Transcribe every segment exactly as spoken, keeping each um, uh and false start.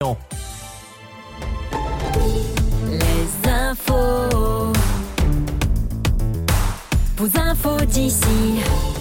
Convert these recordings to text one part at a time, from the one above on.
Les infos. Vos infos d'ici.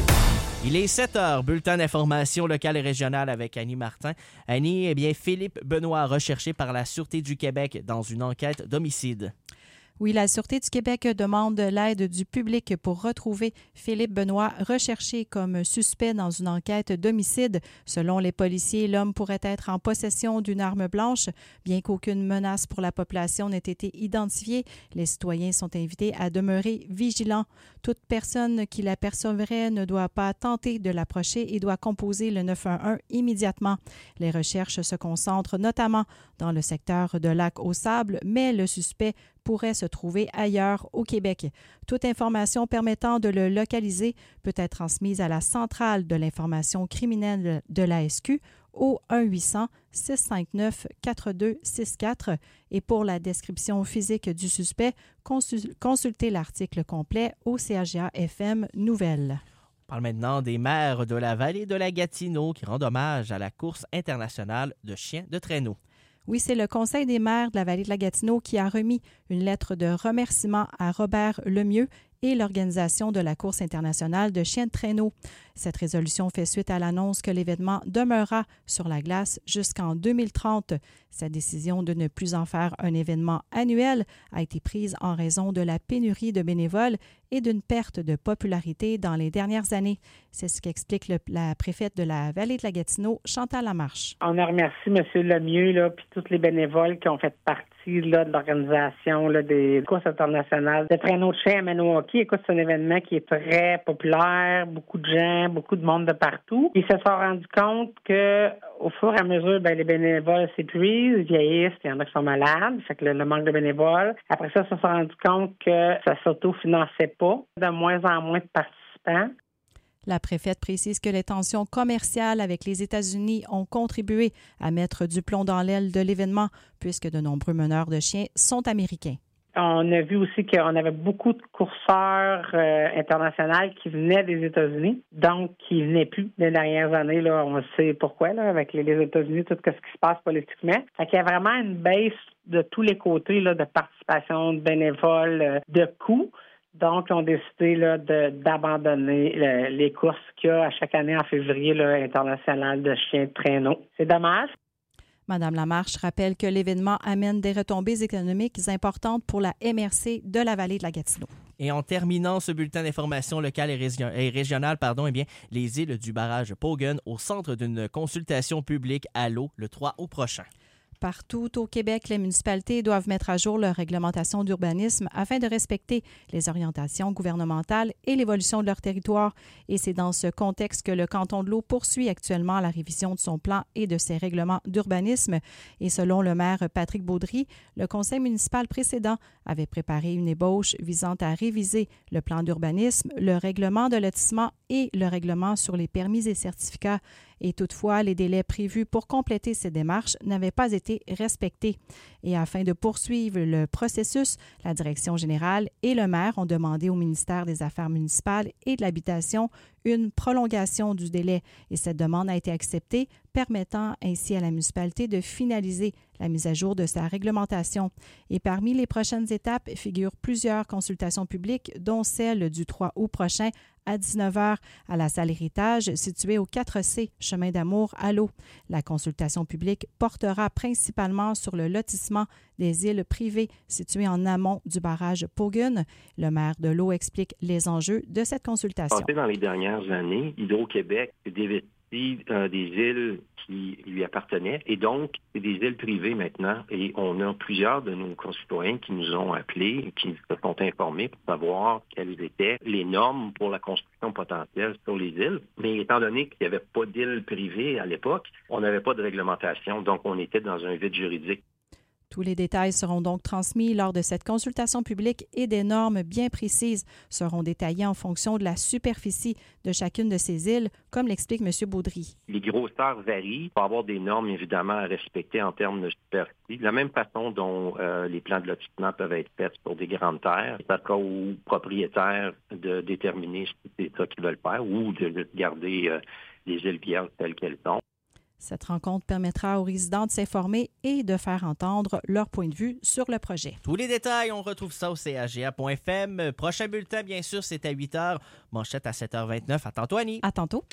Il est sept heures, bulletin d'information locale et régionale avec Annie Martin. Annie, eh bien, Philippe Benoît, recherché par la Sûreté du Québec dans une enquête d'homicide. Oui, la Sûreté du Québec demande l'aide du public pour retrouver Philippe Benoît, recherché comme suspect dans une enquête d'homicide. Selon les policiers, l'homme pourrait être en possession d'une arme blanche. Bien qu'aucune menace pour la population n'ait été identifiée, les citoyens sont invités à demeurer vigilants. Toute personne qui l'apercevrait ne doit pas tenter de l'approcher et doit composer le neuf un un immédiatement. Les recherches se concentrent notamment dans le secteur de Lac-aux-Sables, mais le suspect pourrait se trouver ailleurs au Québec. Toute information permettant de le localiser peut être transmise à la centrale de l'information criminelle de l'A S Q au un huit cents six cinq neuf quatre deux six quatre. Et pour la description physique du suspect, consul- consultez l'article complet au C A G A F M Nouvelles. On parle maintenant des maires de la vallée de la Gatineau qui rendent hommage à la course internationale de chiens de traîneau. Oui, c'est le Conseil des maires de la vallée de la Gatineau qui a remis une lettre de remerciement à Robert Lemieux et l'organisation de la course internationale de chiens de traîneau. Cette résolution fait suite à l'annonce que l'événement demeurera sur la glace jusqu'en deux mille trente. Cette décision de ne plus en faire un événement annuel a été prise en raison de la pénurie de bénévoles et d'une perte de popularité dans les dernières années. C'est ce qu'explique le, la préfète de la vallée de la Gatineau, Chantal Lamarche. On a remercié M. Lemieux là, puis tous les bénévoles qui ont fait partie là, de l'organisation là, des courses internationales de traîneaux de chiens à Maniwaki. Écoute, c'est un événement qui est très populaire, beaucoup de gens, beaucoup de monde de partout. Ils se sont rendus compte que au fur et à mesure, ben, les bénévoles s'épuisent, ils vieillissent, il y en a qui sont malades, fait que le, le manque de bénévoles. Après ça, ils se sont rendus compte que ça s'autofinançait pas, de moins en moins de participants. La préfète précise que les tensions commerciales avec les États-Unis ont contribué à mettre du plomb dans l'aile de l'événement, puisque de nombreux meneurs de chiens sont américains. On a vu aussi qu'on avait beaucoup de courseurs euh, internationaux qui venaient des États-Unis, donc qui venaient plus les dernières années. Là, on sait pourquoi, là, avec les, les États-Unis, tout ce qui se passe politiquement. Fait qu'il y a vraiment une baisse de tous les côtés là, de participation, de bénévoles, euh, de coûts. Donc, ils ont décidé là, de, d'abandonner le, les courses qu'il y a à chaque année en février là, international de chiens de traîneau. C'est dommage. Mme Lamarche rappelle que l'événement amène des retombées économiques importantes pour la M R C de la vallée de la Gatineau. Et en terminant ce bulletin d'information locale et, région- et régionale, pardon, eh bien, les îles du barrage Pogun au centre d'une consultation publique à l'eau le trois août prochain. Partout au Québec, les municipalités doivent mettre à jour leur réglementation d'urbanisme afin de respecter les orientations gouvernementales et l'évolution de leur territoire. Et c'est dans ce contexte que le canton de l'Eau poursuit actuellement la révision de son plan et de ses règlements d'urbanisme. Et selon le maire Patrick Baudry, le conseil municipal précédent avait préparé une ébauche visant à réviser le plan d'urbanisme, le règlement de lotissement et le règlement sur les permis et certificats. Et toutefois, les délais prévus pour compléter ces démarches n'avaient pas été respectés. Et afin de poursuivre le processus, la direction générale et le maire ont demandé au ministère des Affaires municipales et de l'Habitation une prolongation du délai. Et cette demande a été acceptée, permettant ainsi à la municipalité de finaliser la mise à jour de sa réglementation. Et parmi les prochaines étapes figurent plusieurs consultations publiques, dont celle du trois août prochain à dix-neuf heures à la salle Héritage située au quatre C, chemin d'Amour à l'eau. La consultation publique portera principalement sur le lotissement des îles privées situées en amont du barrage Pogun. Le maire de l'eau explique les enjeux de cette consultation. Dans les dernières années, Hydro-Québec s'est dévesti euh, des îles qui lui appartenaient et donc c'est des îles privées maintenant et on a plusieurs de nos concitoyens qui nous ont appelés et qui se sont informés pour savoir quelles étaient les normes pour la construction potentielle sur les îles. Mais étant donné qu'il n'y avait pas d'îles privées à l'époque, on n'avait pas de réglementation, donc on était dans un vide juridique. Tous les détails seront donc transmis lors de cette consultation publique et des normes bien précises seront détaillées en fonction de la superficie de chacune de ces îles, comme l'explique M. Baudry. Les grosseurs varient. Il faut avoir des normes, évidemment, à respecter en termes de superficie. De la même façon dont euh, les plans de lotissement peuvent être faits pour des grandes terres, c'est à cas aux propriétaires de déterminer si c'est ça qu'ils veulent faire ou de garder euh, les îles vierges telles qu'elles sont. Cette rencontre permettra aux résidents de s'informer et de faire entendre leur point de vue sur le projet. Tous les détails, on retrouve ça au c a g a point f m. Prochain bulletin, bien sûr, c'est à huit heures. Manchette à sept heures vingt-neuf. À tantôt, Annie. À tantôt.